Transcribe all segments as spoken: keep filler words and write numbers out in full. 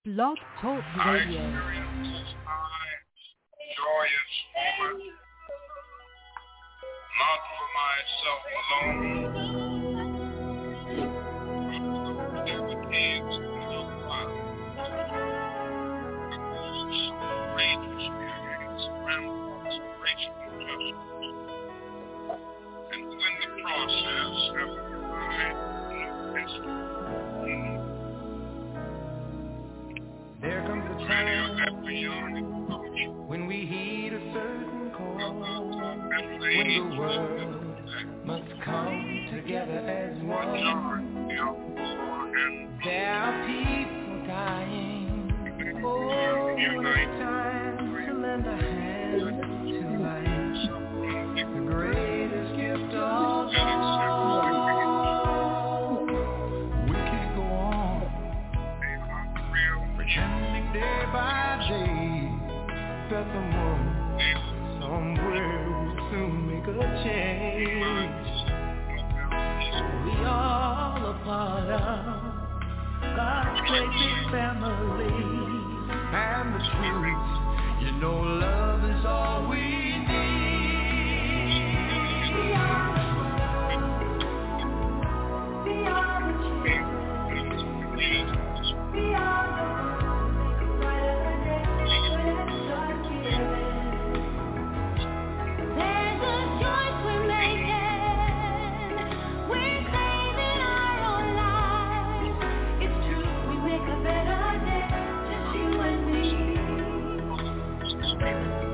Blog Talk I Radio. experience this high, joyous moment, not for myself alone, but for the kids in the world. Because great experience grandpa's racial injustice. And when the process have defined new history. There comes a time when we heed a certain call, when the world must come together as one. There are people dying. Oh, it's time to lend a hand to life, the greatest gift of all. We can't go on pretending day by day that someone somewhere will soon make a change. We all a part of God's great big family, and the truth, you know, love is all we need. We are the world. We are the children. We are the Thank you.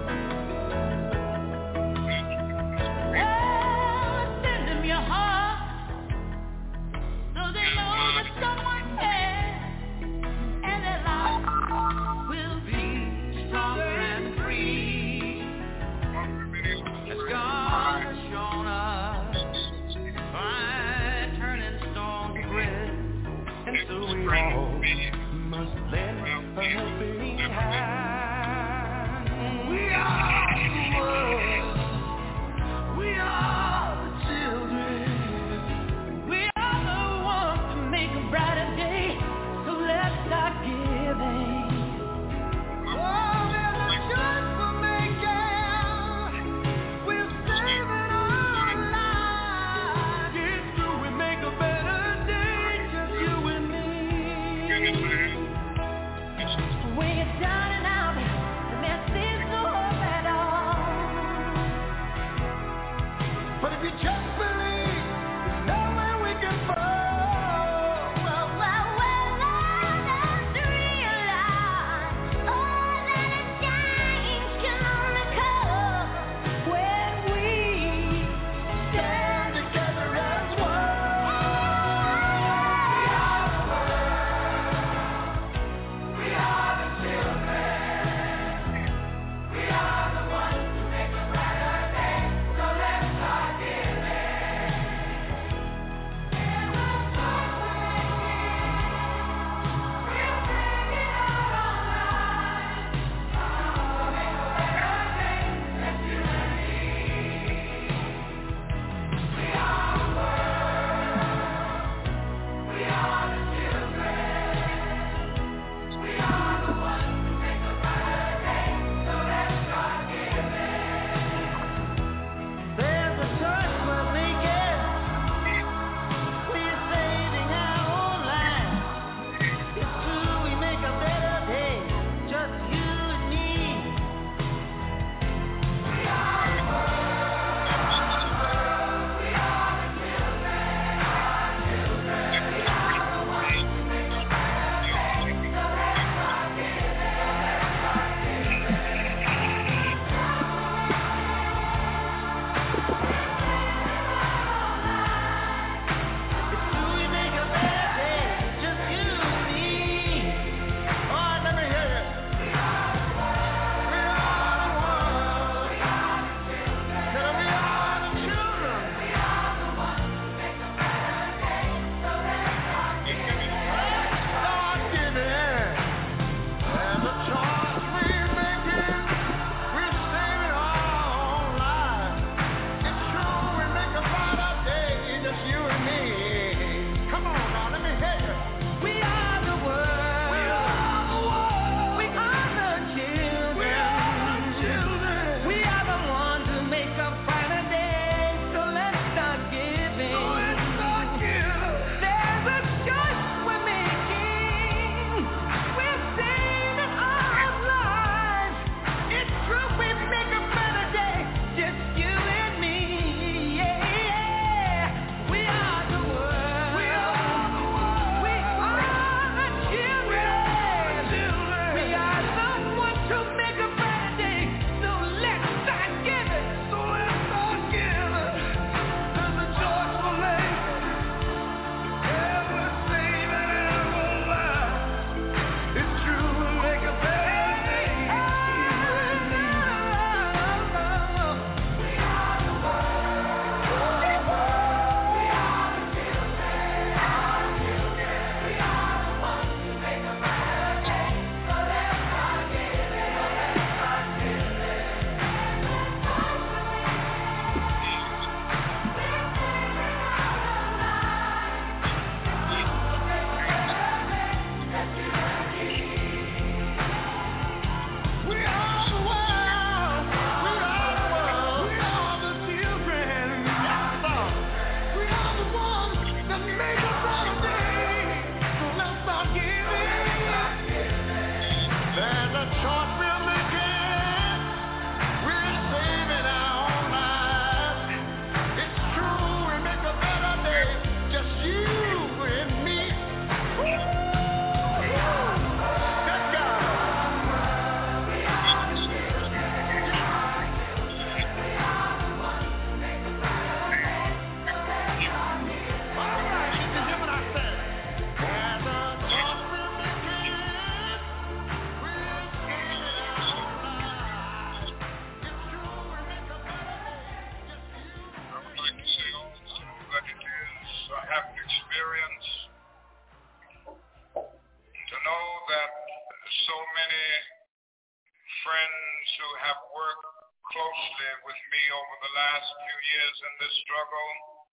so many friends who have worked closely with me over the last few years in this struggle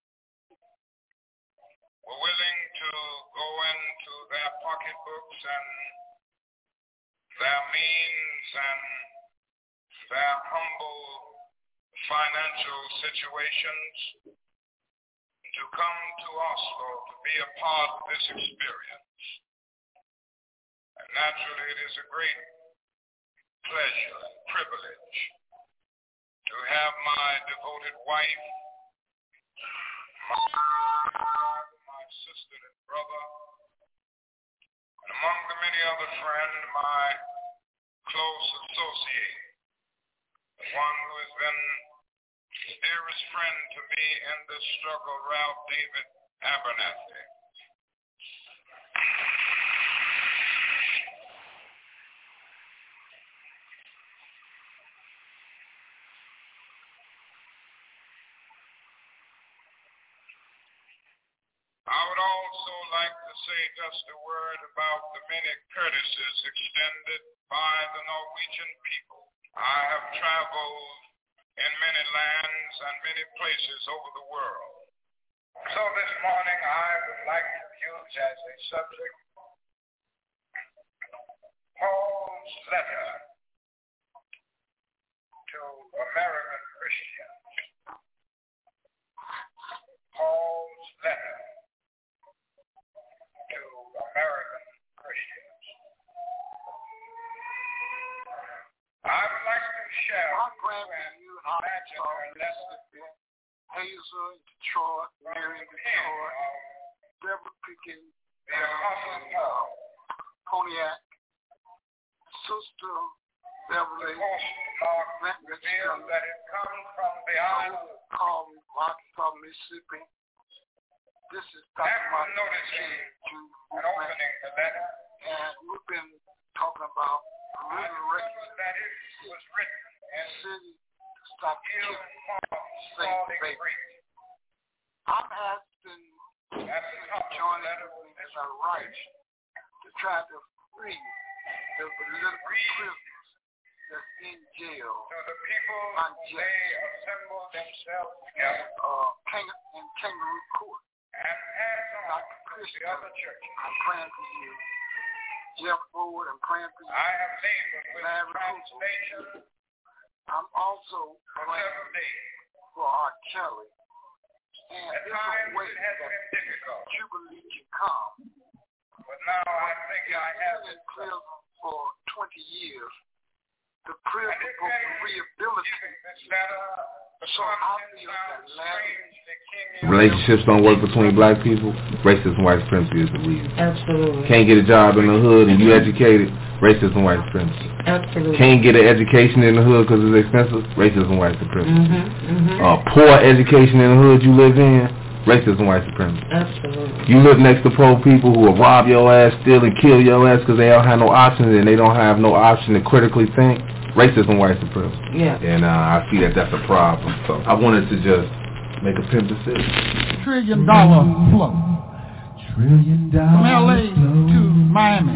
were willing to go into their pocketbooks and their means and their humble financial situations to come to Oslo to be a part of this experience. And naturally, it is a great pleasure and privilege to have my devoted wife, my, my sister and brother, and among the many other friends, my close associate, the one who has been the dearest friend to me in this struggle, Ralph David Abernathy. I would also like to say just a word about the many courtesies extended by the Norwegian people. I have traveled in many lands and many places over the world. So this morning I would like to use as a subject Paul's letter to American Christians. Paul's letter to American Christians. I would like to share I'm glad that you and I saw Hazel in Detroit, Mary in Detroit, Deborah Pickens, the Apostle Paul, Pontiac, Sister Beverly, Mark revealed that it comes from the island called Arkansas, Mississippi. This is Doctor Martin noticing and opening the letter, and we've been talking about resurrection that it was written and city to stop killing, save the baby. I'm asking you to join in as I write to try to free the political prisoners that's in jail. So the people, they assemble themselves together uh, in Kangaroo Court. And pass on Doctor Christian, the other churches. I'm praying for you. Jeff Ford, I'm praying for you. I have labored with Larry translation. I'm also praying for R. Kelly. And At there's a times way it has that been difficult. Jubilee can come. But now I think I have been it. in prison for twenty years. The prison for rehabilitation. This letter, so I feel that Larry relationships don't work between black people, racism, white supremacy is the reason. Absolutely. Can't get a job in the hood and you educated, racism, white supremacy. Absolutely. Can't get an education in the hood because it's expensive, racism, white supremacy. Mm-hmm, mm-hmm. Uh, poor education in the hood you live in, racism, white supremacy. Absolutely. You live next to poor people who will rob your ass, steal and kill your ass because they don't have no options and they don't have no option to critically think, racism, white supremacy. Yeah. And uh, I see that that's a problem. So I wanted to just make a pimp decision. Trillion dollar flow. Trillion dollar From L A to Miami.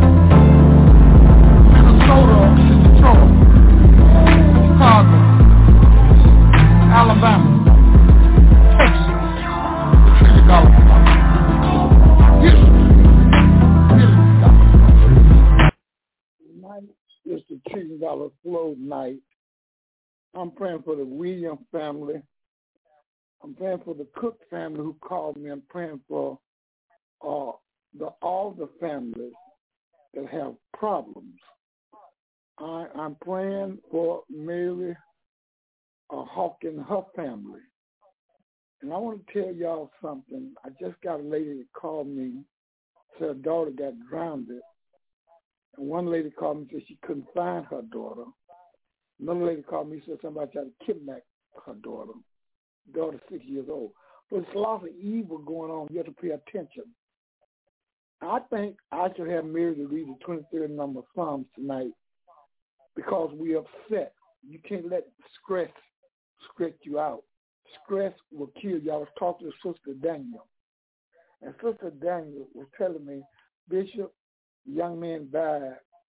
Minnesota to Detroit. Chicago. Alabama. Texas. The trillion dollar flow. Houston. Million dollars. Tonight is the trillion dollar flow night. I'm praying for the Williams family. I'm praying for the Cook family who called me. I'm praying for uh, the all the families that have problems. I, I'm praying for Mary uh, Hawk and her family. And I want to tell y'all something. I just got a lady that called me, said her daughter got drowned. And one lady called me and said she couldn't find her daughter. Another lady called me and said somebody tried to kidnap her daughter. Daughter six years old. But it's a lot of evil going on. You have to pay attention. I think I should have Mary to read the twenty-third number of Psalms tonight because we're upset. You can't let stress stress you out. Stress will kill you. I was talking to Sister Daniel. And Sister Daniel was telling me, Bishop, the young man died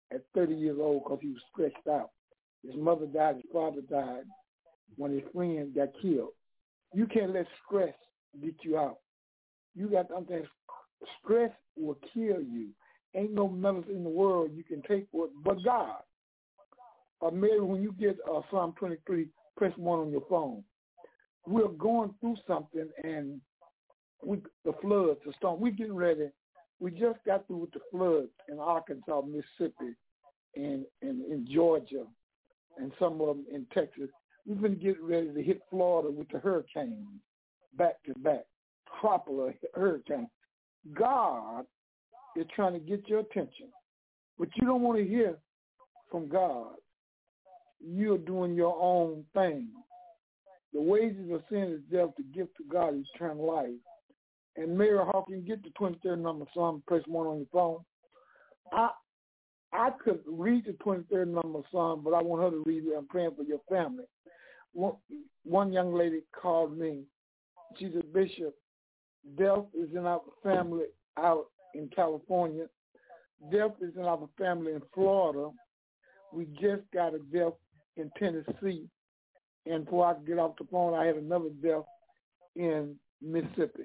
at thirty years old because he was stressed out. His mother died, his father died when his friend got killed. You can't let stress get you out. You got to understand, stress will kill you. Ain't no medicine in the world you can take for it but God. Or maybe when you get uh, Psalm twenty-three, press one on your phone. We're going through something, and we, the floods, the storm, we're getting ready. We just got through with the floods in Arkansas, Mississippi, and, and in Georgia, and some of them in Texas. We've been getting ready to hit Florida with the hurricanes, back to back, tropical hurricane. God is trying to get your attention, but you don't want to hear from God. You're doing your own thing. The wages of sin is death, the gift of God is eternal life. And Mary Hawkins, get the twenty-third number Psalm, press one on your phone. I I could read the twenty-third number Psalm, but I want her to read it. I'm praying for your family. One, one young lady called me. She said, Bishop, death is in our family out in California. Death is in our family in Florida. We just got a death in Tennessee. And before I could get off the phone, I had another death in Mississippi.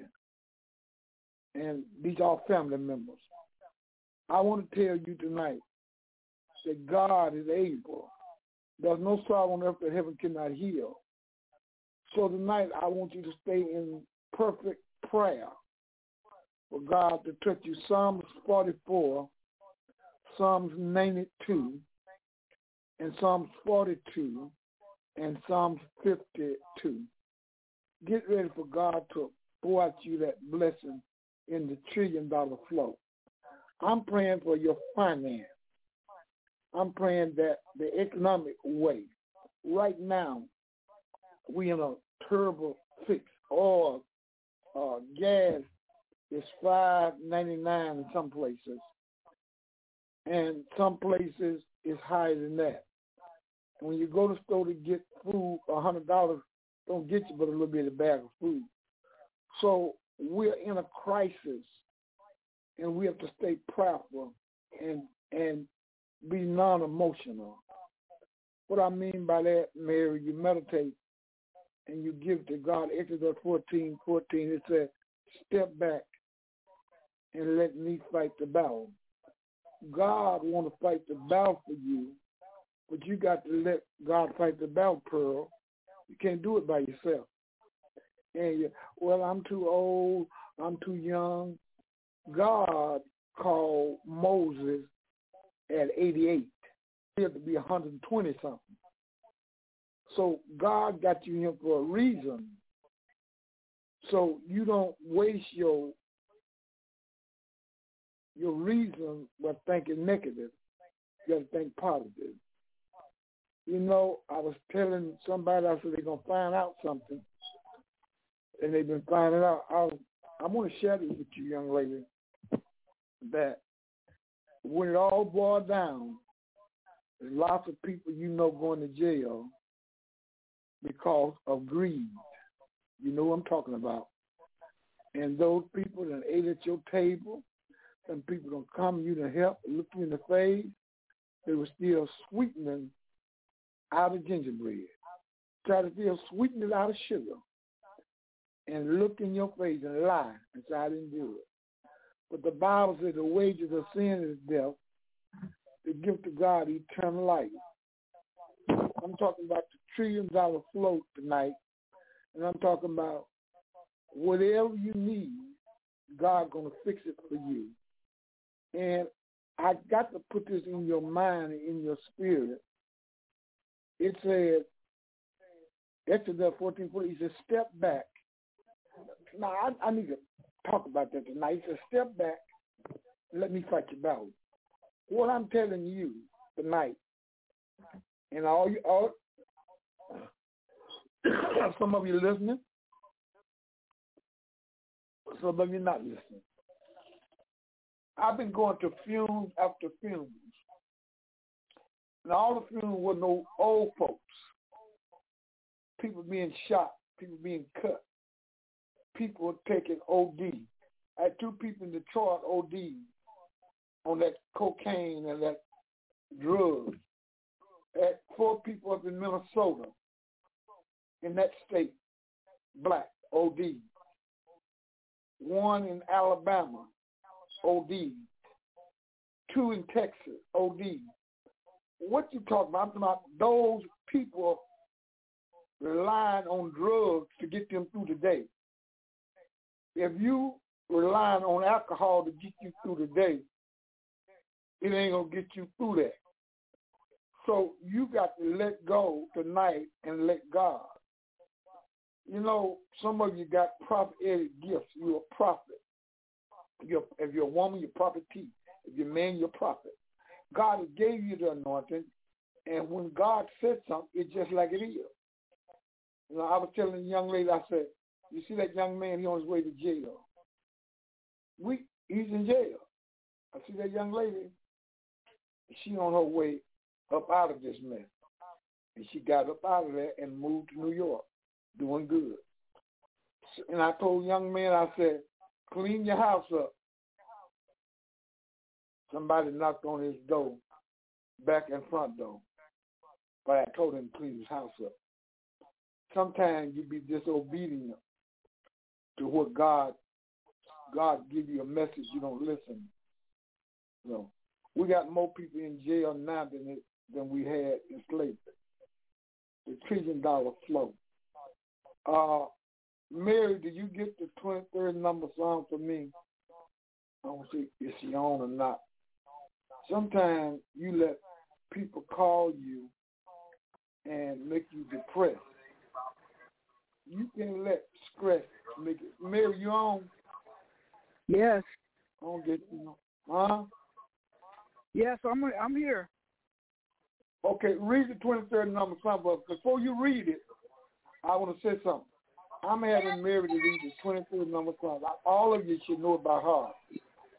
And these are family members. I want to tell you tonight that God is able. There's no sorrow on earth that heaven cannot heal. So tonight I want you to stay in perfect prayer for God to touch you. Psalms forty-four, Psalms ninety-two, and Psalms forty-two, and Psalms fifty-two. Get ready for God to pour out you that blessing in the trillion dollar flow. I'm praying for your finance. I'm praying that the economic way. Right now, we in a terrible fix. Oil, uh, gas is five ninety-nine in some places, and some places is higher than that. And when you go to the store to get food, a hundred dollars don't get you but a little bit of a bag of food. So we're in a crisis, and we have to stay prayerful and and be non-emotional. What I mean by that, Mary, you meditate and you give to God. Exodus fourteen fourteen, it says, step back and let me fight the battle. God want to fight the battle for you, but you got to let God fight the battle, Pearl. You can't do it by yourself. And you, well, I'm too old, I'm too young. God called Moses at eighty-eight. He had to be one hundred twenty something. So God got you here for a reason. So you don't waste your your reason by thinking negative. You got to think positive. You know, I was telling somebody, I said they're going to find out something, and they've been finding out. I, I want to share this with you, young lady, that when it all boils down, there's lots of people you know going to jail because of greed. You know what I'm talking about. And those people that ate at your table, some people don't come you to help, look you in the face, they were still sweetening out of gingerbread. Try to still sweeten it out of sugar and look in your face and lie and say, I didn't do it. But the Bible says the wages of sin is death, the gift of God, eternal life. I'm talking about the trillion dollar float tonight, and I'm talking about whatever you need, God gonna fix it for you. And I got to put this in your mind and in your spirit. It said, Exodus fourteen forty, he said, step back. Now, I, I need to talk about that tonight. He said, step back and let me fight your battle. What I'm telling you tonight, and all you, all, some of you listening, some of you not listening. I've been going to funerals after funerals. And all the funerals were no old folks. People being shot, people being cut, people taking O D. I had two people in Detroit O D on that cocaine and that drugs. At four people up in Minnesota, in that state, black, O D. One in Alabama, O D. Two in Texas, O D. What you talking about? I'm talking about those people relying on drugs to get them through the day. If you relying on alcohol to get you through the day, it ain't going to get you through that. So you got to let go tonight and let God. You know, some of you got prophetic gifts. You're a prophet. You're, if you're a woman, you're prophetess. If you're a man, you're a prophet. God gave you the anointing, and when God said something, it's just like it is. You know, I was telling the young lady, I said, you see that young man, he's on his way to jail. We, he's in jail. I see that young lady, she on her way up out of this mess. And she got up out of there and moved to New York, doing good. And I told young man, I said, clean your house up. Somebody knocked on his door, back and front door. But I told him to clean his house up. Sometimes you be disobedient to what God, God give you a message, you don't listen. You know, we got more people in jail now than it, than we had in slavery. The trillion dollar flow. Uh, Mary, did you get the twenty-third number song for me? I don't see if she on or not. Sometimes you let people call you and make you depressed. You can let stress make it. Mary, you on? Yes. I don't get you. Huh? Yes, I'm I'm here. Okay, read the twenty-third number song, but before you read it, I want to say something. I'm having Mary to read the twenty-third number song. All of you should know about her.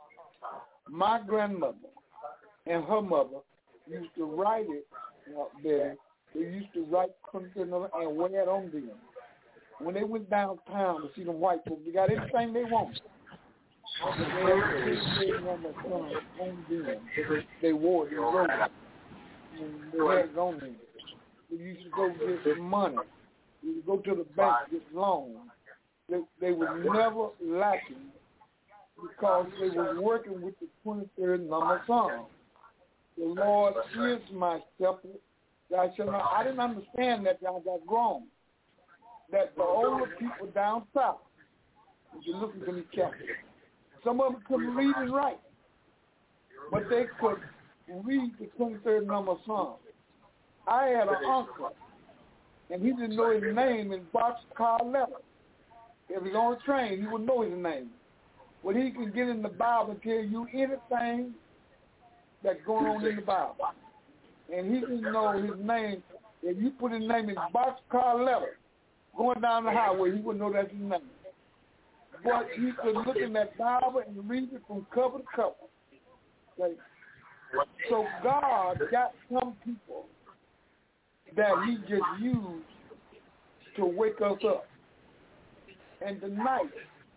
My grandmother and her mother used to write it up there. They used to write twenty-third number and wear it on them. When they went downtown to see them white folks, they got everything they wanted. They had the twenty-third number song on them. They wore it. They wrote it. And they had it on them. They used to go get money. They would go to the bank get loans. They, they were never lacking because they were working with the twenty-third number song. The Lord is my shepherd. I said, no, I didn't understand that y'all got grown. That the older people down south, if you listen to me carefully, some of them couldn't read and write, but they could read the twenty-third number song. I had an uncle, and he didn't know his name in boxcar letters. If he's on a train, he would know his name. Well, he can get in the Bible and tell you anything that's going on in the Bible. And he didn't know his name. If you put his name in boxcar letters, going down the highway, he wouldn't know that's his name. But he could look in that Bible and read it from cover to cover. Okay? So God got some people that he just used to wake us up. And tonight,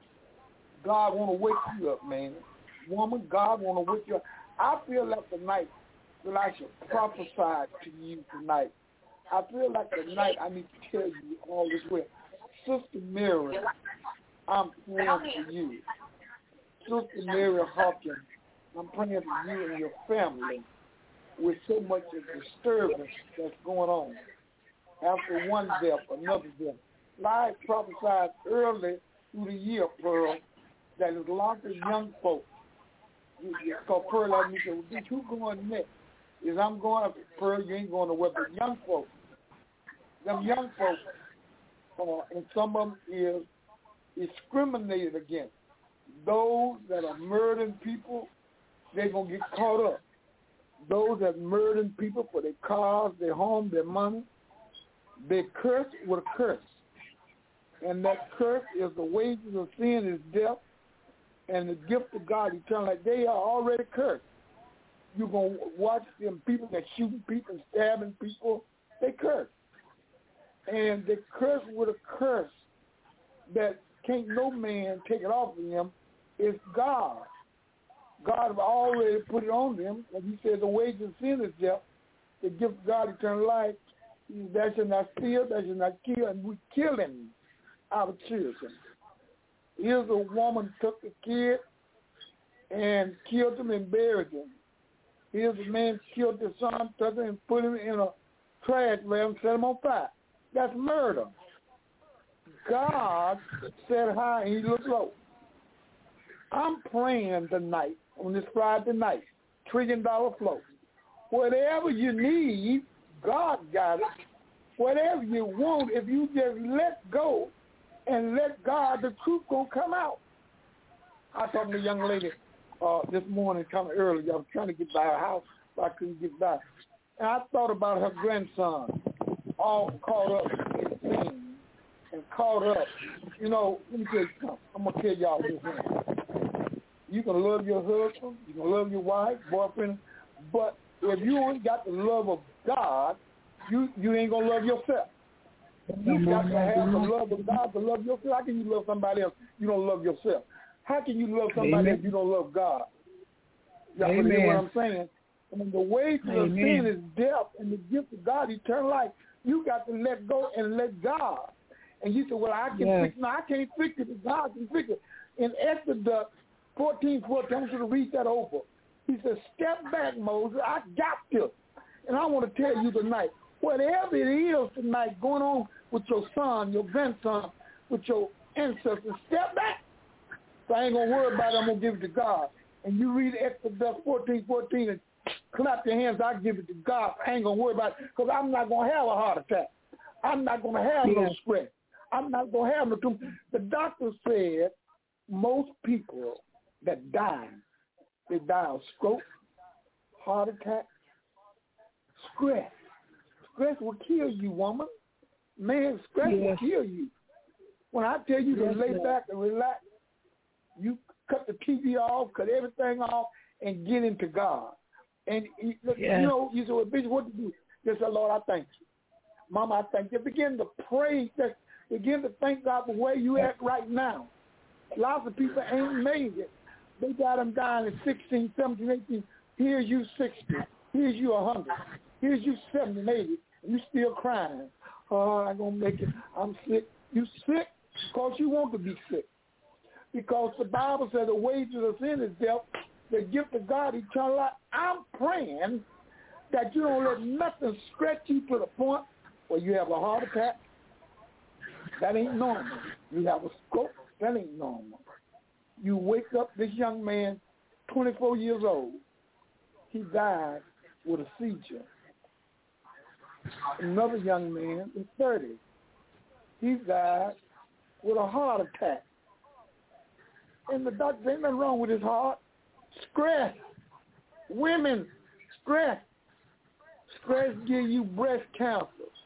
God want to wake you up, man. Woman, God want to wake you up. I feel like tonight that I should prophesy to you tonight. I feel like tonight I need to tell you all this way. Sister Mary, I'm praying for you. Sister Mary Hawkins, I'm praying for you and your family with so much of disturbance that's going on. After one death, another death. I prophesied early through the year, Pearl, that there's a lot of young folks. Because Pearl like me said, well, bitch, who going next? Is I'm going up, Pearl, you ain't going nowhere, but young folks. Them young folks, uh, and some of them is discriminated against. Those that are murdering people, they're going to get caught up. Those that murdering people for their cars, their home, their money, they curse with a curse. And that curse is the wages of sin is death, and the gift of God eternal. Like they are already cursed. You're going to watch them people that shooting people, stabbing people, they curse. And they curse with a curse that can't no man take it off of them. It's God. God have already put it on them. Like he said, the wages of sin is death. The gift of God, eternal life. That shall not steal, that shall not kill, and we killing our children. Here's a woman took the kid and killed him and buried him. Here's a man killed his son, took him and put him in a trash bag and set him on fire. That's murder. God said high and he looked low. I'm praying tonight, on this Friday night, trillion dollar flow. Whatever you need, God got it. Whatever you want, if you just let go and let God, the truth gonna come out. I was talking to a young lady uh, this morning, kind of early. I was trying to get by her house, but I couldn't get by. And I thought about her grandson, all caught up in sin and caught up. You know, let me tell you something. I'm gonna tell y'all this now. You can love your husband, you can love your wife, boyfriend, but if you ain't got the love of God, you you ain't gonna love yourself. You got to have the love of God to love yourself. How can you love somebody else? You don't love yourself. How can you love somebody Amen. else? You don't love God. Y'all Amen. hear what I'm saying? And the wages of sin is death, and the gift of God, eternal life. You got to let go and let God. And you say, "Well, I can yes. fix it." No, I can't fix it. But God can fix it. In Exodus fourteen fourteen, I want you to read that over. He says, "Step back, Moses. I got this." And I want to tell you tonight, whatever it is tonight going on with your son, your grandson, with your ancestors, step back. So I ain't going to worry about it. I'm going to give it to God. And you read Exodus fourteen fourteen and clap your hands. I give it to God. I ain't going to worry about it because I'm not going to have a heart attack. I'm not going to have yeah. no stress. I'm not going to have no tumor. The doctor said most people that die, they die of stroke, heart attack, stress. Stress will kill you, woman. Man, stress yes. will kill you. When I tell you yes, to lay yes. back and relax, you cut the T V off, cut everything off, and get into God. And, you, yes. you know, you say, well, Bishop, what to do? Just say, Lord, I thank you. Mama, I thank you. Begin to pray. Just begin to thank God for where you at right now. Lots of people ain't made it. They got them dying at sixteen, seventeen, eighteen. Here's you sixty. Here's you one hundred. Here's you seventy, eighty. And you still crying. Oh, I'm going to make it. I'm sick. You sick because you want to be sick. Because the Bible says the wages of sin is death. The gift of God, eternal life. I'm praying that you don't let nothing stretch you to the point where you have a heart attack. That ain't normal. You have a stroke. That ain't normal. You wake up, this young man, twenty-four years old, he died with a seizure. Another young man is thirty. He died with a heart attack. And the doctor, ain't nothing wrong with his heart. Stress. Women, stress. Stress give you breast cancer.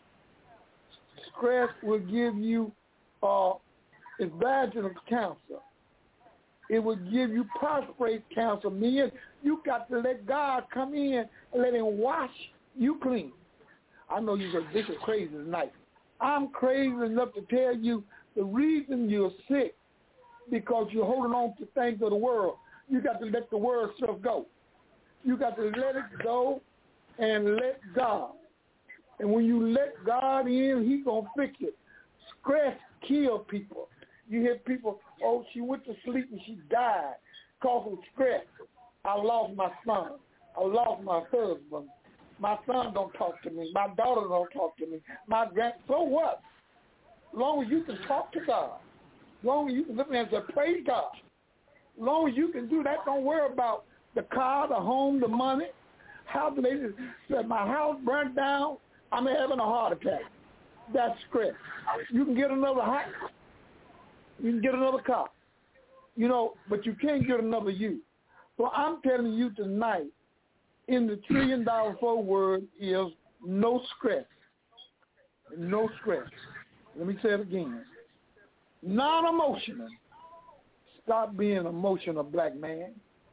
Stress will give you uh, vaginal cancer. It will give you prostate cancer. Meaning you got to let God come in and let him wash you clean. I know you're a bit crazy tonight. I'm crazy enough to tell you the reason you're sick because you're holding on to things of the world. You got to let the world stuff go. You got to let it go and let God. And when you let God in, he's going to fix it. Stress kills people. You hear people, oh, she went to sleep and she died because of stress. I lost my son. I lost my husband. My son don't talk to me. My daughter don't talk to me. My grand. So what? As long as you can talk to God. As long as you can look and say, praise God. As long as you can do that, don't worry about the car, the home, the money. How do they say, my house burnt down, I'm having a heart attack. That's stress. You can get another house. You can get another car. You know, but you can't get another you. So I'm telling you tonight, in the trillion dollar four word is no stress. No stress. Let me say it again. Non-emotional. Stop being emotional, black man.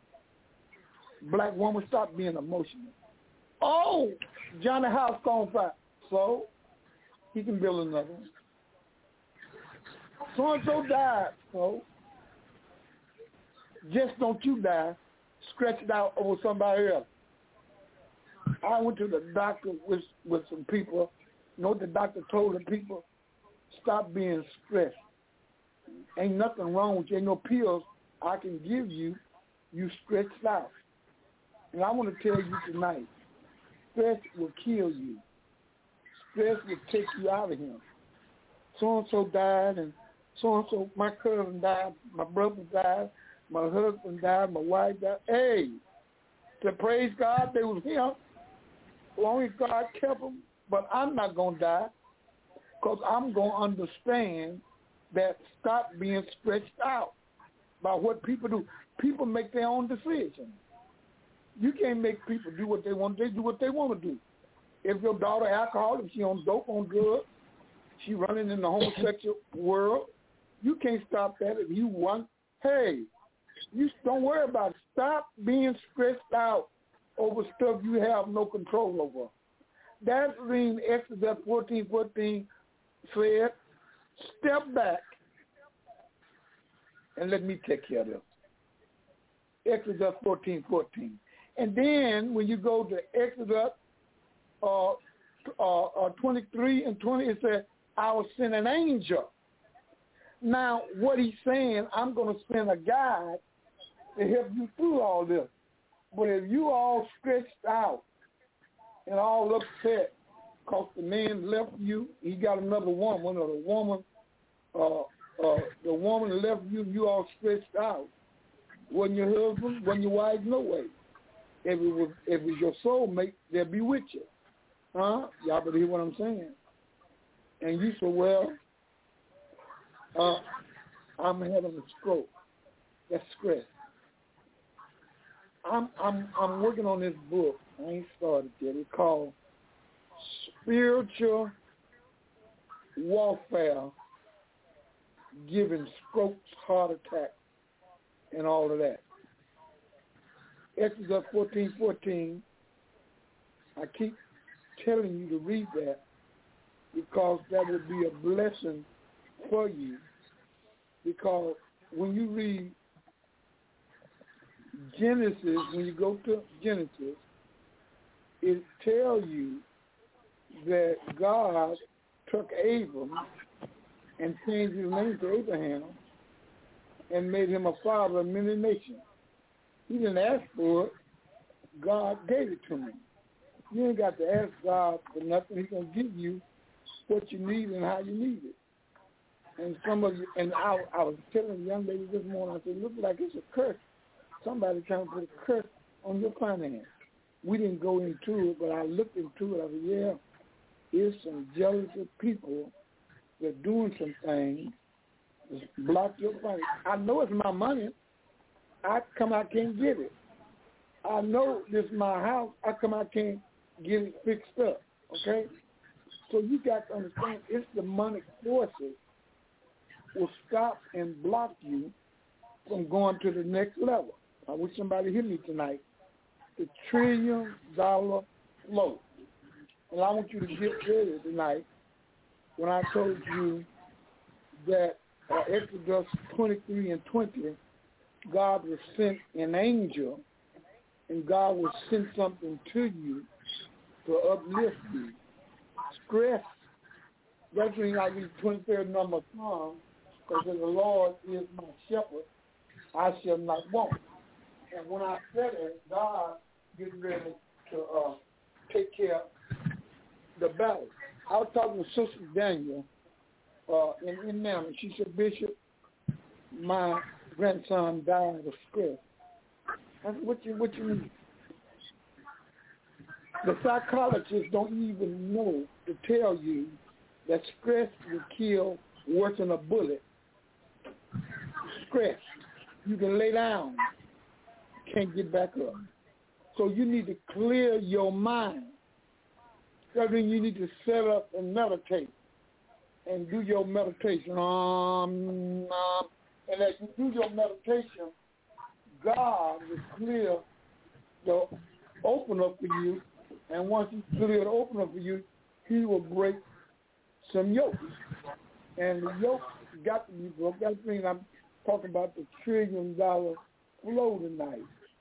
Black woman, stop being emotional. Oh, Johnny House on fire. So, he can build another one. So-and-so died. So, just don't you die. stretch it out over somebody else. I went to the doctor with with some people. You know what the doctor told the people? Stop being stressed. Ain't nothing wrong with you. Ain't no pills I can give you. You stretched out. And I want to tell you tonight, stress will kill you. Stress will take you out of him. So-and-so died, and so-and-so, my cousin died, my brother died, my husband died, my wife died. Hey, to praise God, they was him. As long as God kept them, but I'm not going to die because I'm going to understand that stop being stretched out by what people do. People make their own decisions. You can't make people do what they want. They do what they want to do. If your daughter alcoholic, if she on dope, on drugs, she running in the homosexual world, you can't stop that if you want. Hey, you don't worry about it. Stop being stressed out over stuff you have no control over. That's when Exodus fourteen fourteen said, step back and let me take care of this. Exodus fourteen fourteen. And then when you go to Exodus uh, uh, uh, twenty-three and twenty, it says, I will send an angel. Now, what he's saying, I'm going to send a guide to help you through all this. But if you all stretched out and all upset because the man left you, he got another woman, or the woman, uh, uh, the woman left you, you all stretched out. Wasn't your husband, wasn't your wife, no way. If it was, if it was your soulmate, they'll be with you. Huh? Y'all better hear what I'm saying. And you say, well, uh, I'm having a stroke. That's stress. I'm I'm I'm working on this book. I ain't started yet. It's called Spiritual Warfare, Giving Strokes, Heart Attacks, and all of that. Exodus fourteen fourteen. I keep telling you to read that because that will be a blessing for you. Because when you read Genesis, when you go to Genesis, it tells you that God took Abram and changed his name to Abraham and made him a father of many nations. He didn't ask for it. God gave it to him. You ain't got to ask God for nothing. He's going to give you what you need and how you need it. And some of you, and I, I was telling a young lady this morning, I said, look like it's a curse. Somebody trying to put a curse on your finance. We didn't go into it, but I looked into it. I said, yeah, there's some jealous people that are doing some things to block your finance. I know it's my money. I come out can't get it. I know this is my house. I come out can't get it fixed up, okay? So you got to understand it's demonic forces will stop and block you from going to the next level. I wish somebody hear me tonight. The trillion dollar flow. And I want you to get ready tonight when I told you that uh, Exodus twenty-three and twenty, God will send an angel and God will send something to you to uplift you. Stress. That's when I read twenty-third number of Psalm, because the Lord is my shepherd, I shall not want. And when I said it, God getting ready to uh, take care of the battle. I was talking to Sister Daniel uh, in, in Nana. She said, Bishop, my grandson died of stress. I said, what you, what you mean? The psychologists don't even know to tell you that stress will kill worse than a bullet. Stress. You can lay down. Can't get back up. So you need to clear your mind. That means you need to set up and meditate and do your meditation. Um, um, and as you do your meditation, God will clear the opener for you. And once He clears the opener for you, He will break some yokes. And the yoke got to be broke. That's the thing I'm talking about, the trillion dollar flow tonight.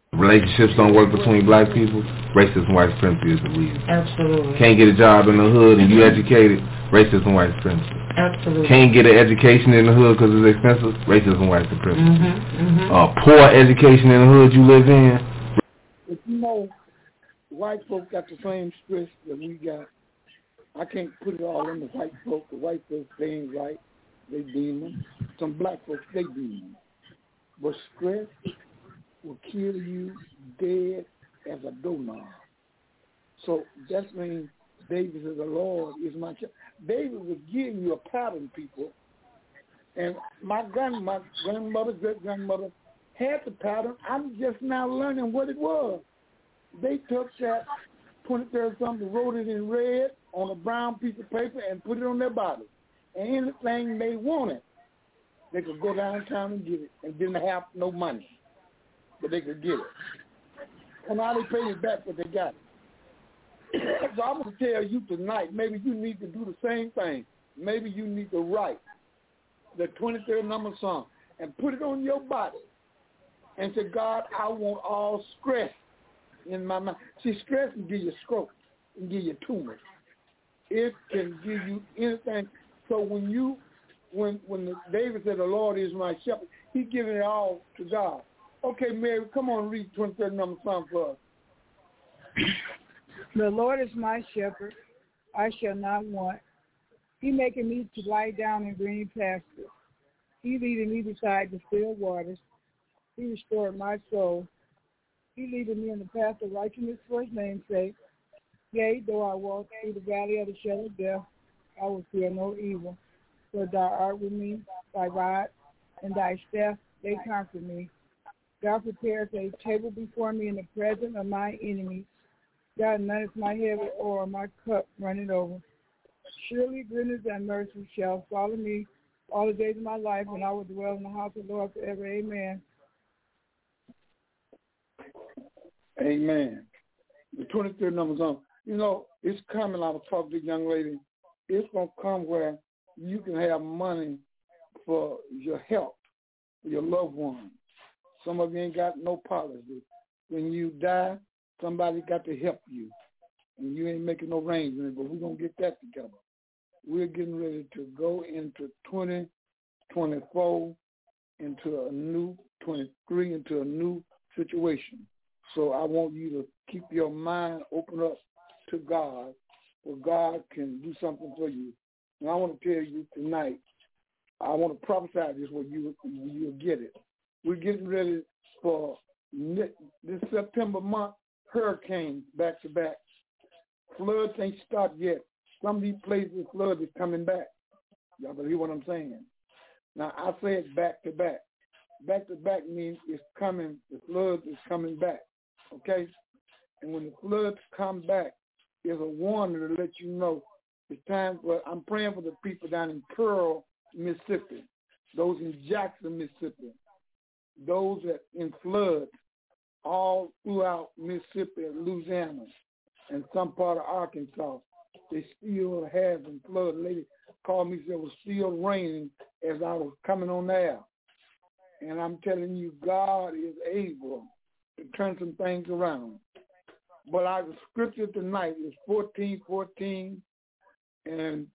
Relationships don't work between black people. Racism, white supremacy is the reason. Absolutely. Can't get a job in the hood and you educated. Racism, white supremacy. Absolutely. Can't get an education in the hood because it's expensive. Racism, white supremacy. Mm-hmm. Mm-hmm. Uh, poor education in the hood you live in. If you know, white folks got the same stress that we got. I can't put it all on the white folks. The white folks, they ain't right. They demons. Some black folks, they demons. But stress will kill you dead as a doorknob. So that means David said, the Lord is my child. David was giving you a pattern, people. And my grandma, grandmother, great-grandmother had the pattern. I'm just now learning what it was. They took that twenty-third something, wrote it in red on a brown piece of paper and put it on their body. And anything they wanted, they could go downtown and get it and didn't have no money, but they could get it. And now they paid it back what they got it. So I'm going to tell you tonight, maybe you need to do the same thing. Maybe you need to write the twenty-third number song and put it on your body and say, God, I want all stress in my mind. See, stress can give you stroke, can give you tumors. It can give you anything. So when you, when when the, David said, the Lord is my shepherd, he's giving it all to God. Okay, Mary, come on, read twenty-third number song for us. The Lord is my shepherd, I shall not want. He maketh me to lie down in green pastures. He leadeth me beside the still waters. He restored my soul. He leadeth me in the path of righteousness for his name's sake. Yea, though I walk through the valley of the shadow of death, I will fear no evil. For thou art with me, thy rod and thy staff, they comfort me. Thou preparest a table before me in the presence of my enemies. Thou anointest my head with oil, my cup runneth over. Surely goodness and mercy shall follow me all the days of my life, and I will dwell in the house of the Lord forever. Amen. Amen. The twenty-third number's on. You know, it's coming. I was talking to a young lady. It's going to come where you can have money for your health, for your loved ones. Some of you ain't got no policy. When you die, somebody got to help you. And you ain't making no arrangements, but we're going to get that together. We're getting ready to go into twenty twenty-four, into a new twenty-three, into a new situation. So I want you to keep your mind open up to God, where God can do something for you. And I want to tell you tonight, I want to prophesy this where you, you'll get it. We're getting ready for this September month, hurricanes back to back. Floods ain't started yet. Some of these places, flood is coming back. Y'all believe what I'm saying? Now, I say it back to back. Back to back means it's coming, the flood is coming back, okay? And when the floods come back, there's a warning to let you know it's time for, I'm praying for the people down in Pearl, Mississippi, those in Jackson, Mississippi, those that in floods all throughout Mississippi and Louisiana and some part of Arkansas. They still having flood. A lady called me and said it was still raining as I was coming on there. And I'm telling you, God is able to turn some things around. But our scripture tonight is fourteen fourteen, and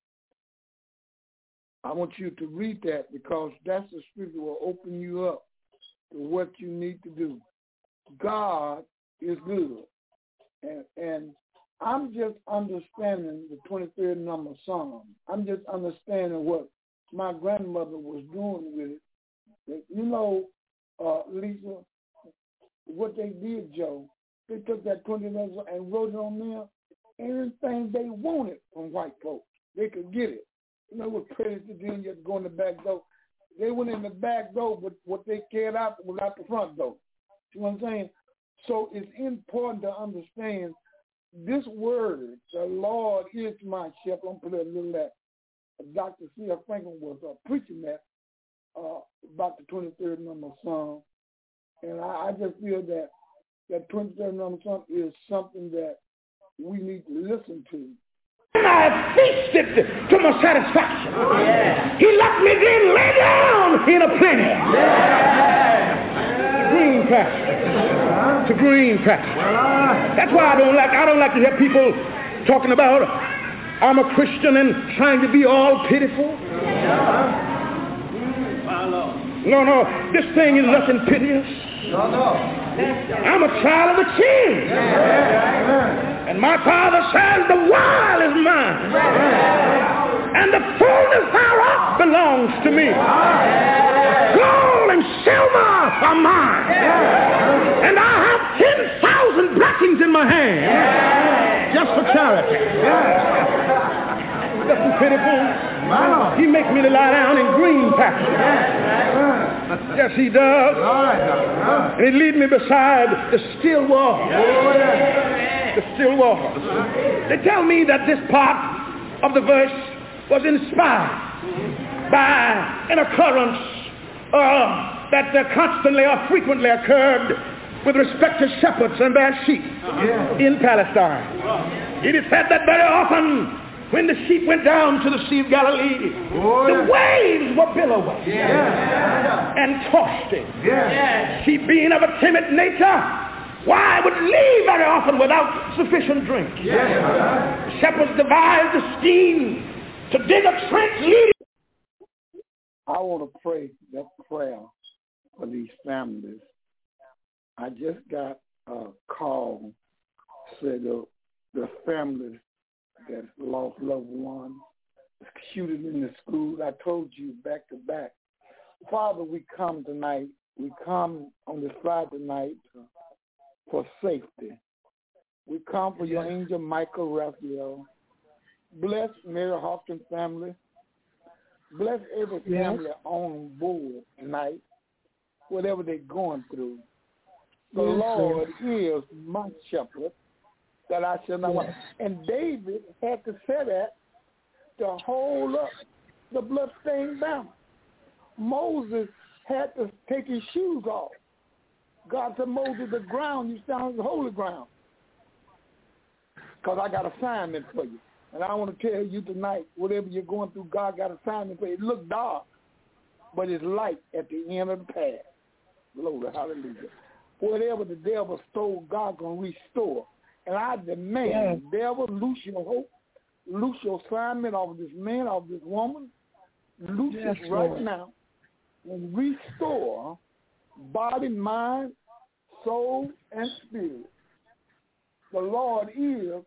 I want you to read that because that's the scripture that will open you up to what you need to do. God is good. And, and I'm just understanding the twenty-third number Psalm. I'm just understanding what my grandmother was doing with it. You know, uh, Lisa, what they did, Joe, they took that twenty number and wrote it on there. Anything they wanted from white folks, they could get it. You know what credit to them, you have to go in the back door. They went in the back door, but what they cared out was out the front door. You know what I'm saying? So it's important to understand this word, the Lord is my shepherd. I'm put a little that Doctor C L Franklin was uh, preaching that uh, about the twenty-third number Psalm. And I, I just feel that that twenty-third number Psalm is something that we need to listen to. And I feasted to my satisfaction. Yeah. He let me then lay down in a plenty. Yeah. Green pasture. to green pastures. That's why I don't like I don't like to hear people talking about I'm a Christian and trying to be all pitiful. No, no, this thing is nothing piteous. I'm a child of the King. And my Father says the world is mine. And the fullness thereof belongs to me. Gold and silver are mine. And I have ten thousand blessings in my hand. Just for charity. Nothing pitiful. He makes me to lie down in green pastures. Yes, he does. And he leads me beside the still waters. The still waters. They tell me that this part of the verse was inspired by an occurrence uh, that uh, constantly or frequently occurred with respect to shepherds and their sheep in Palestine. It is said that very often when the sheep went down to the Sea of Galilee, oh, yeah. the waves were billowing yeah. and tossed it. Yeah. Sheep being of a timid nature, why would leave very often without sufficient drink. Yeah. Shepherds devised a scheme to dig a trench leading. I want to pray that prayer for these families. I just got a call, said the, the families that lost loved ones, shooting in the school. I told you back to back. Father, we come tonight. We come on this Friday night for safety. We come for your angel Michael Raphael. Bless Mary Hopkins family. Bless every family yes. on board tonight, whatever they're going through. The yes, Lord sir. is my shepherd, that I shall not want. And David had to say that to hold up the bloodstained banner. Moses had to take his shoes off. God said, Moses, the ground you stand on is holy ground. Because I got assignment for you. And I want to tell you tonight, whatever you're going through, God got assignment for you. It looks dark, but it's light at the end of the path. Glory, hallelujah. Whatever the devil stole, God going to restore. And I demand, yes. devil, loose your hope, loose your assignment off of this man, off of this woman, loose yes, it right Lord. now, and restore body, mind, soul, and spirit. The Lord is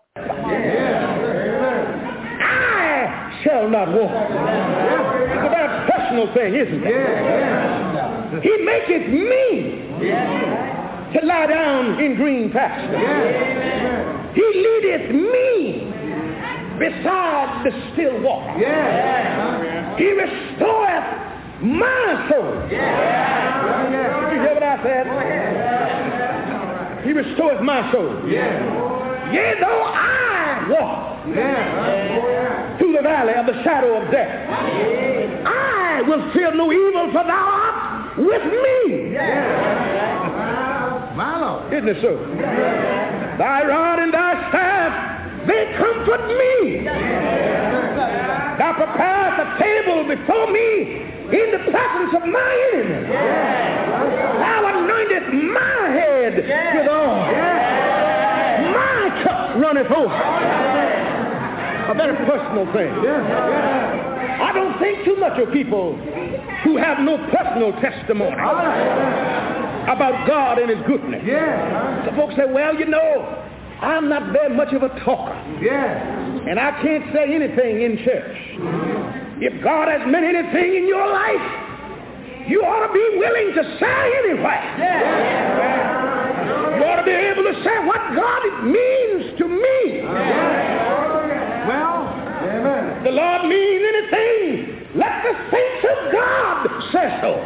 yes. I shall not walk. It's a very personal thing, isn't it? Yes. He maketh me yes. to lie down in green pastures. Yes. He leadeth me beside the still water. Yes. He restoreth my soul. Yes. Did you hear what I said? He restoreth my soul. Yes. Yea, though I walk yeah. through the valley of the shadow of death, yeah. I will fear no evil, for thou art with me. Yeah. My Lord. Isn't it so? Yeah. Thy rod and thy staff, they comfort me. Yeah. Thou preparest a table before me in the presence of my enemies. Yeah. Thou anointest my head yeah. with oil. Yeah. Runneth over. A very personal thing. I don't think too much of people who have no personal testimony about God and his goodness. The folks say, well, you know, I'm not very much of a talker. And I can't say anything in church. If God has meant anything in your life, you ought to be willing to say anyway. You ought to be able to say what God means to me. Well, amen. The Lord means anything. Let the saints of God say so.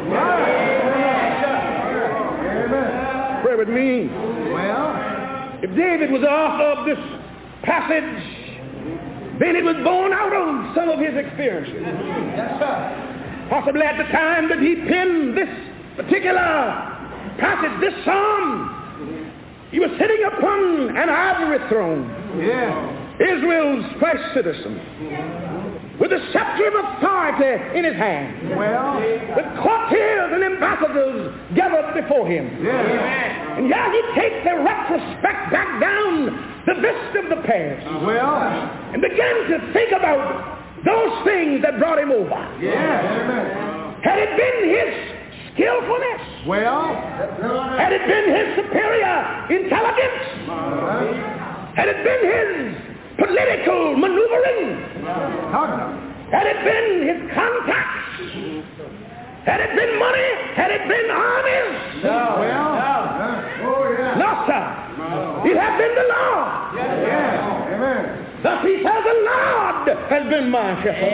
Amen. Pray with me. Well, if David was the author of this passage, then it was born out of some of his experiences. Yes, sir. Possibly at the time that he penned this particular passage, this psalm, he was sitting upon an ivory throne. Yeah. Israel's first citizen. with the scepter of authority in his hand. Well, with courtiers and ambassadors gathered before him. yes. And yeah, he takes the retrospect back down the vista of the past. Well, and begins to think about those things that brought him over. yes. Had it been his skillfulness? Well, Had it been his superior intelligence? Had it been his political maneuvering? Had it been his contacts? Had it been money? Had it been armies? well, No, sir. It had been the Lord. yes. Amen. Thus he says, the Lord has been my shepherd.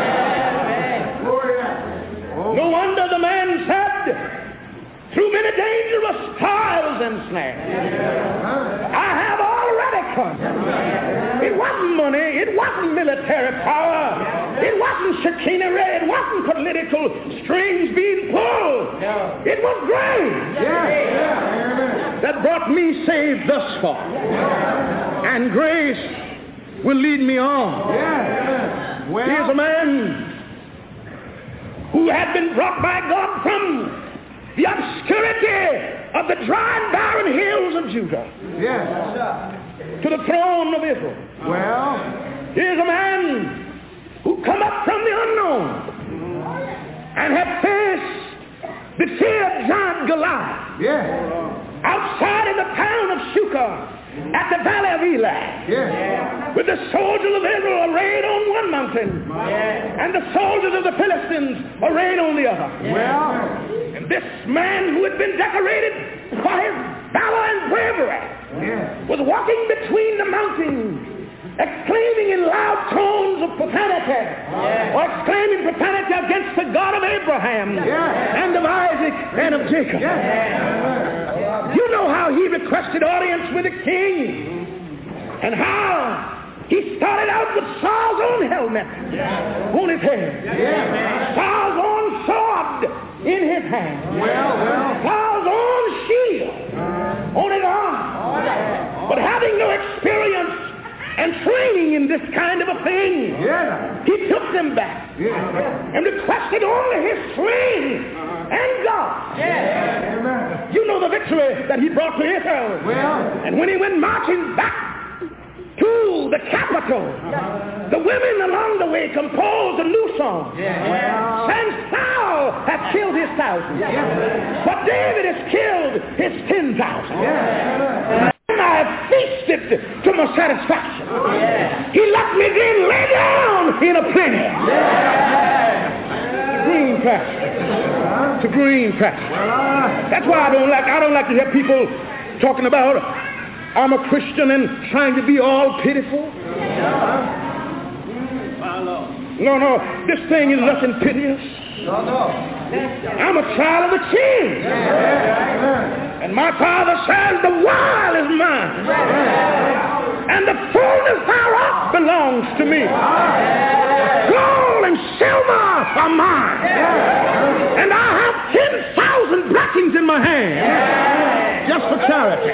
No wonder the man said, through many dangerous trials and snares, I have already come. It wasn't money. It wasn't military power. It wasn't chicanery. It wasn't political strings being pulled. It was grace that brought me saved thus far. And grace will lead me on. Yes. Well, Here's a man who had been brought by God from the obscurity of the dry and barren hills of Judah yes. to the throne of Israel. Well, Here's a man who come up from the unknown and had faced the feared giant Goliath yes. outside in the town of Shukah at the valley of Elah, Yes. with the soldiers of Israel arrayed on one mountain and the soldiers of the Philistines arrayed on the other. Well, And this man who had been decorated for his valor and bravery yes. was walking between the mountains, exclaiming in loud tones of profanity, or exclaiming profanity against the God of Abraham and of Isaac and of Jacob. You know how he requested audience with the king, and how he started out with Saul's own helmet on his head, Saul's own sword in his hand, Saul's own shield on his arm. But having no experience and training in this kind of a thing, he took them back and requested only his sling and God. You know the victory that he brought to Israel. And when he went marching back to the capital, the women along the way composed a new song. And Saul has killed his thousand, but David has killed his ten thousand. And I have feasted to my satisfaction. He let me then lay down in a plenty. The green pasture. The green pasture. That's why I don't like I don't like to hear people talking about I'm a Christian and trying to be all pitiful. No, no, this thing is nothing piteous. I'm a child of the King. And my Father says the world is mine. And the fullness thereof belongs to me. Gold and silver are mine. And I have ten thousand blessings in my hand. Just for charity.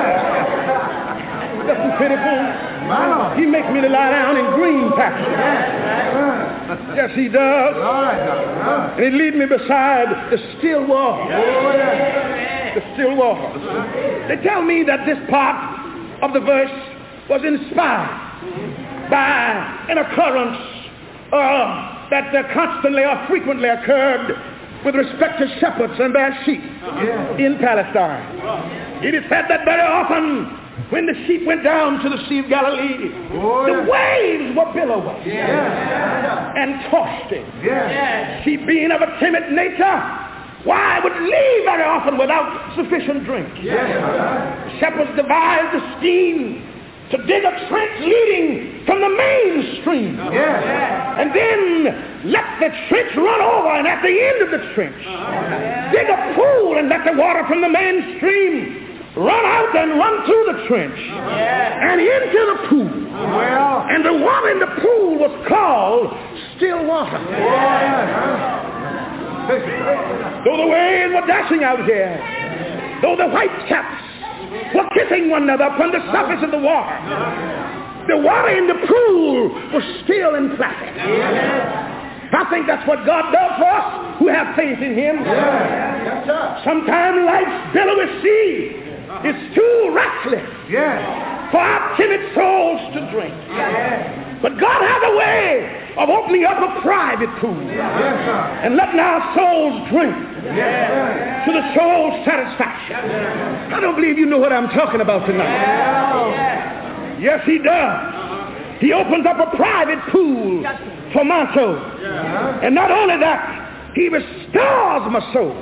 Nothing pitiful. He makes me to lie down in green pastures. Yes, he does. And he leads me beside the still waters. The still waters. They tell me that this part of the verse was inspired by an occurrence uh, that uh, constantly or frequently occurred with respect to shepherds and their sheep in Palestine. It is said that very often when the sheep went down to the Sea of Galilee, oh, yeah. the waves were billowing yeah. and tossed it. Yeah. Sheep being of a timid nature, why, would leave very often without sufficient drink. Yeah. Shepherds devised a scheme to dig a trench leading from the main stream. Yeah. And then let the trench run over, and at the end of the trench, uh-huh. dig a pool and let the water from the main stream run out and run through the trench yeah. and into the pool. Well. And the water in the pool was called still water. Yeah. Though the waves were dashing out here, though the white caps were kissing one another upon the surface of the water, the water in the pool was still and placid. I think that's what God does for us who have faith in him. Sometimes life's billowy sea is too restless for our timid souls to drink. But God has a way of opening up a private pool and letting our souls drink to the soul's satisfaction. I don't believe you know what I'm talking about tonight. Yes, he does. He opens up a private pool for my soul. And not only that, he restores my soul.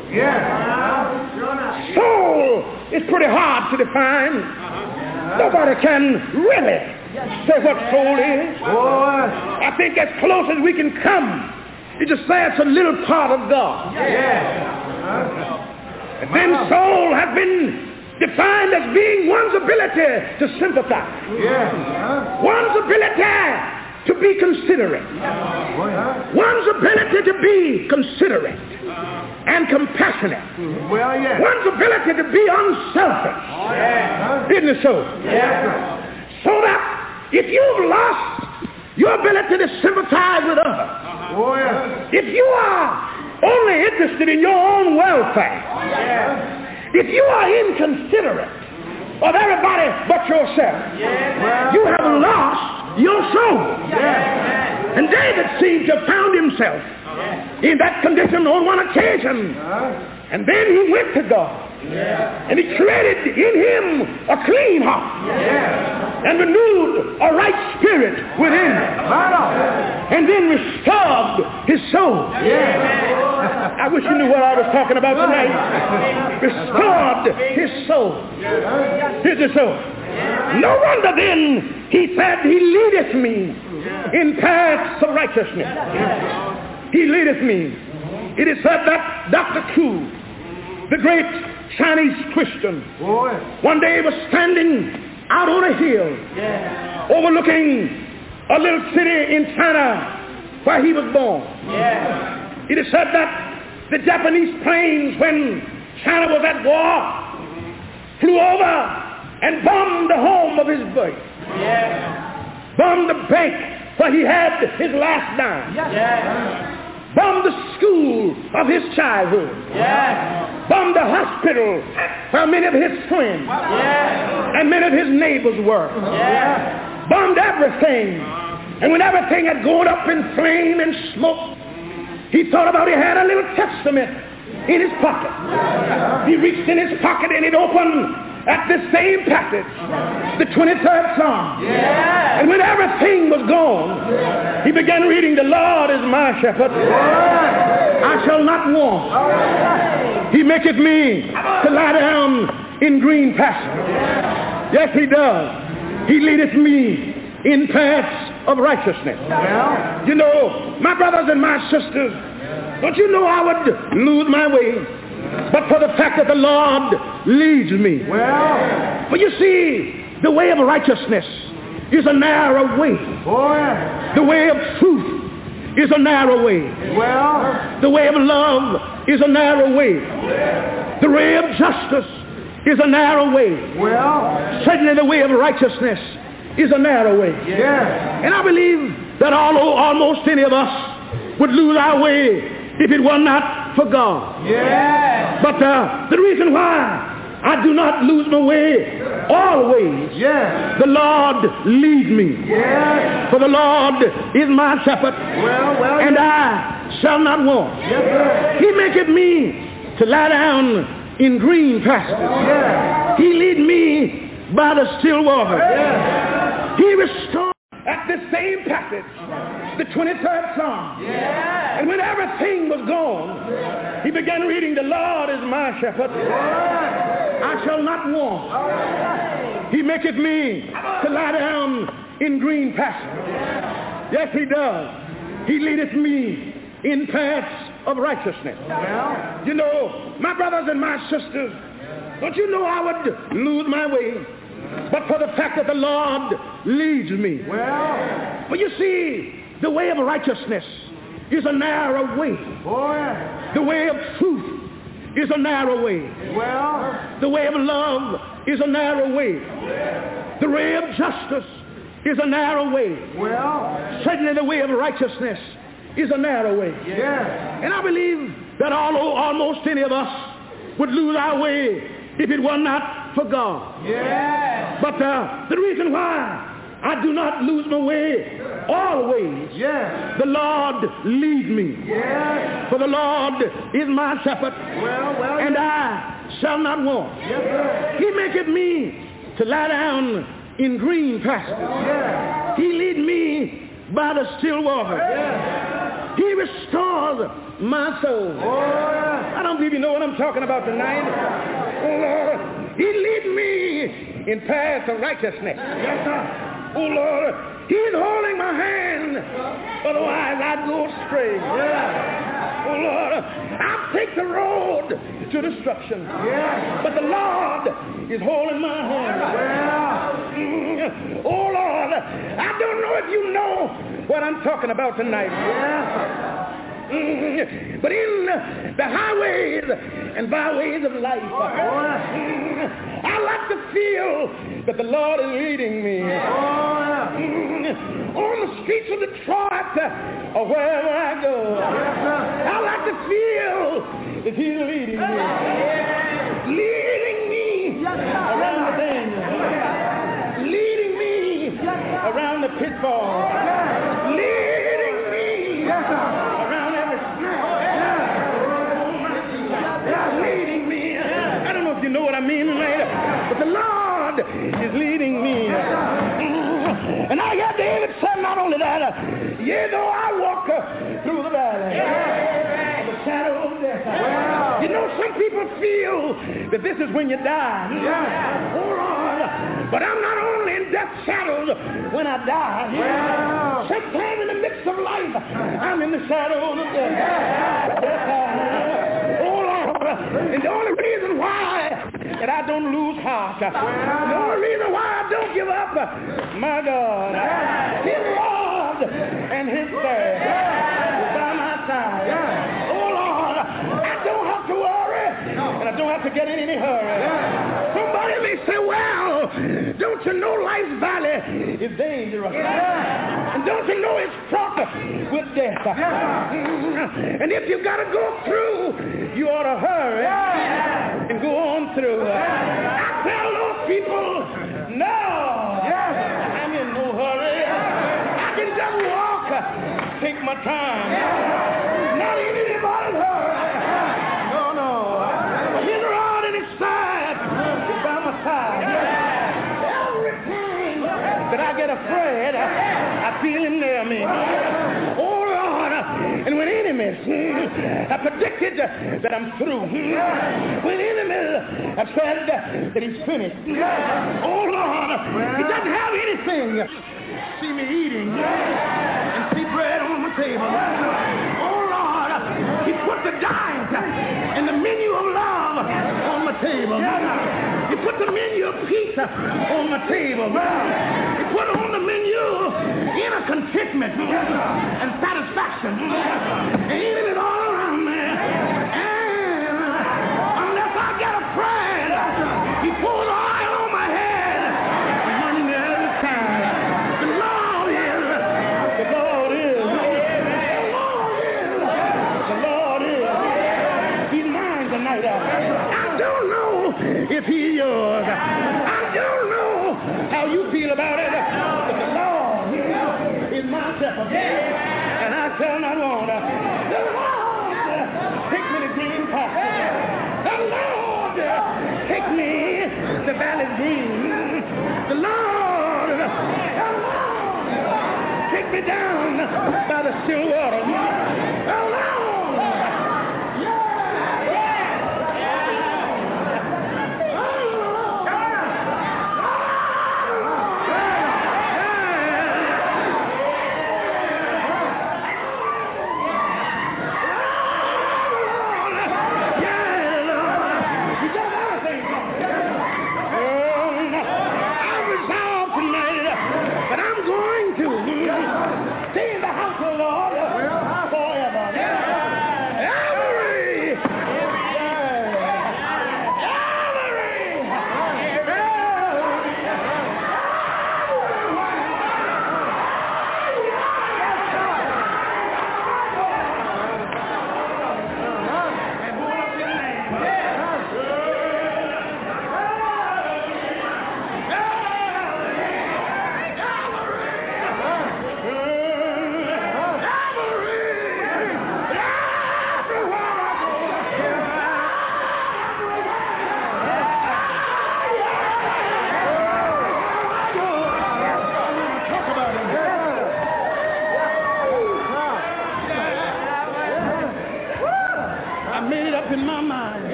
Soul is pretty hard to define. Nobody can really say what soul is. I think as close as we can come is to say it's a little part of God. And then soul has been defined as being one's ability to sympathize. One's ability to be considerate. One's ability to be considerate and compassionate. One's ability to be unselfish. Isn't it so? So that if you've lost your ability to sympathize with others, if you are only interested in your own welfare, if you are inconsiderate of everybody but yourself, you have lost your soul. And David seemed to have found himself in that condition on one occasion. And then he went to God. And he created in him a clean heart and renewed a right spirit within him. And then restored his soul. I wish you knew what I was talking about tonight. Restored his soul. His soul. No wonder then he said, he leadeth me in paths of righteousness. He leadeth me. It is said that Doctor Koo, the great Chinese Christian, one day was standing out on a hill overlooking a little city in China where he was born. It is said that the Japanese planes, when China was at war, flew over and bombed the home of his birth. Bombed the bank where he had his last dime. Bombed the school of his childhood. Bombed the hospital where many of his friends and many of his neighbors were. Bombed everything. And when everything had gone up in flame and smoke, he thought about he had a little testament in his pocket. He reached in his pocket and it opened at the same passage, the twenty-third Psalm. And when everything was gone, he began reading, the Lord is my shepherd, I shall not want. He maketh me to lie down in green pastures. Yes, he does. He leadeth me in paths of righteousness. You know, my brothers and my sisters, don't you know I would lose my way but for the fact that the Lord leads me? Well, but you see, the way of righteousness is a narrow way. Boy. The way of truth is a narrow way. Well, the way of love is a narrow way. The way of justice is a narrow way. Well, certainly the way of righteousness is a narrow way. Yeah. And I believe that although almost any of us would lose our way if it were not for God. Yeah. But uh, the reason why I do not lose my way always, yeah, the Lord leads me. Yeah. For the Lord is my shepherd, well, well, and I shall not want. Yes, he maketh me to lie down in green pastures. Yeah. He lead me by the still water. Yeah. He restores at the same passage, the twenty-third Psalm. Yeah. And when everything was gone, he began reading, the Lord is my shepherd, I shall not want. He maketh me to lie down in green pastures. Yes, he does. He leadeth me in paths of righteousness. You know, my brothers and my sisters, don't you know I would lose my way but for the fact that the Lord leads me? Well, but you see, the way of righteousness is a narrow way. Boy. The way of truth is a narrow way. Well, the way of love is a narrow way. The way of justice is a narrow way. Well, certainly the way of righteousness is a narrow way. yeah. And I believe that although almost any of us would lose our way if it were not for God. Yeah. But uh, the reason why I do not lose my way always, Yeah. the Lord lead me. Yeah. For the Lord is my shepherd, Well, well. and I shall not want. Yes, sir. He maketh me to lie down in green pastures. Yeah. He lead me by the still water. Yeah. He restores my soul. Oh, yeah. I don't believe you know what I'm talking about tonight. Oh, Lord, he lead me in paths of righteousness. Yes, sir. Oh, Lord, he's holding my hand. Otherwise, I'd go astray. Yeah. Oh, Lord, I'll take the road to destruction. Yeah. But the Lord is holding my hand. Well. Mm. Oh, Lord, I don't know if you know what I'm talking about tonight. Yeah. Mm. But in the highways and byways of life, mm, I like to feel that the Lord is leading me. Mm. On the streets of Detroit or wherever I go, I like to feel that He's leading me. Leading me around the danger. Leading me around the pitfall. Leading me around every snare. Leading me. I don't know if you know what I mean tonight, but the Lord is leading me. And I got David said not only that, uh, yea, though I walk uh, through the valley of the shadow of death. Well, you know, some people feel that this is when you die. Yeah. Hold on. But I'm not only in death shadows when I die. Well. Sometimes in the midst of life, I'm in the shadow of death. Yeah. Oh, Lord. And the only reason why that I don't lose heart, well. the only reason why I don't give up, my God, His rod and His staff is by my side. Oh, Lord, I don't have to worry, and I don't have to get in any hurry. Somebody may say, well, don't you know life's valley is dangerous? And don't you know it's fraught with death? And if you got to go through, you ought to hurry and go on through. I tell those people, no, I'm in no hurry. I can just walk, take my time. Not in anybody's hurry. No, no. His rod and His side is by my side. Every time that I get afraid, I feel Him near me. Oh, Lord, and when enemies have predicted that I'm through, when enemies have said that He's finished, oh, Lord, He doesn't have anything. See me eating and see bread on my table. Oh, Lord, He put the diet and the menu of love on my table. He put the menu of peace on my table. He put on the menu inner contentment and satisfaction. And enemies all around me. And unless I get afraid, He pours oil on my head and money me every time. The Lord is, the Lord is, the Lord is, the Lord is. He's mine tonight. I don't know if He's yours. I don't know how you feel about it, but the Lord is my shepherd, and I shall not want. The Lord take me to green pastures. The Lord take me to valleys green. The Lord, the Lord take me down by the still water. The Lord.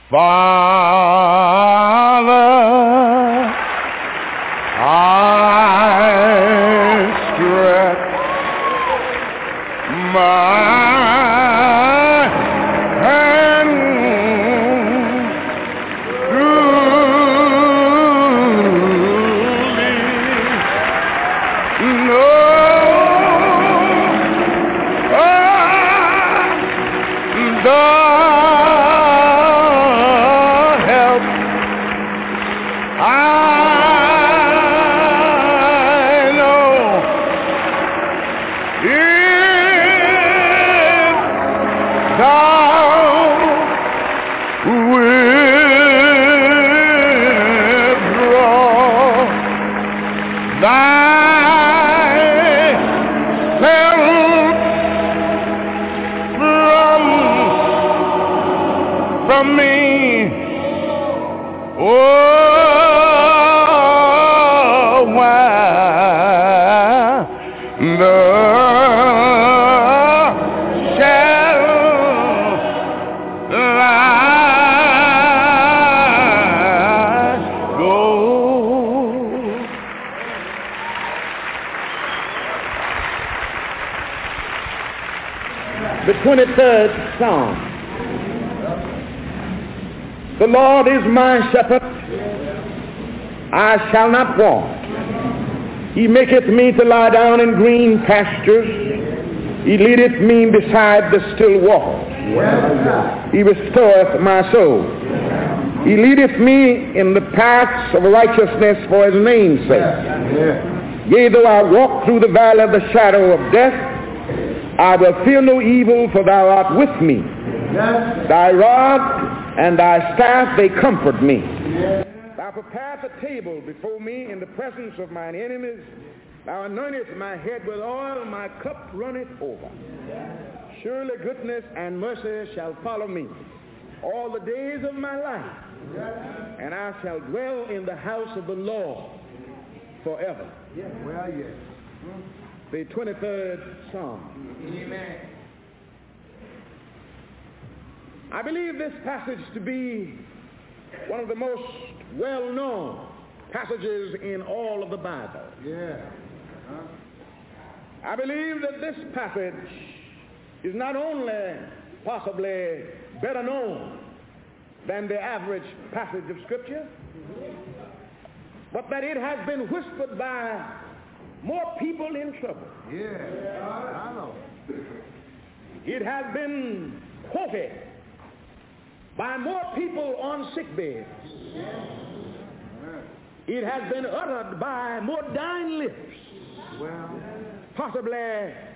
Father, I stretch my hand to thee. No twenty-third Psalm. The Lord is my shepherd, I shall not want. He maketh me to lie down in green pastures. He leadeth me beside the still waters. He restoreth my soul. He leadeth me in the paths of righteousness for his name's sake. Yea, though I walk through the valley of the shadow of death, I will fear no evil, for thou art with me. Yes. Thy rod and thy staff, they comfort me. Yes. Thou preparest a table before me in the presence of mine enemies. Thou anointest my head with oil, my cup runneth over. Yes. Surely goodness and mercy shall follow me all the days of my life. Yes. And I shall dwell in the house of the Lord forever. Yes. Well, yes. Hmm. The twenty-third Psalm. Amen. I believe this passage to be one of the most well-known passages in all of the Bible. Yeah. Huh? I believe that this passage is not only possibly better known than the average passage of Scripture, but that it has been whispered by more people in trouble. Yeah, I know. It has been quoted by more people on sick beds. It has been uttered by more dying lips. Well, possibly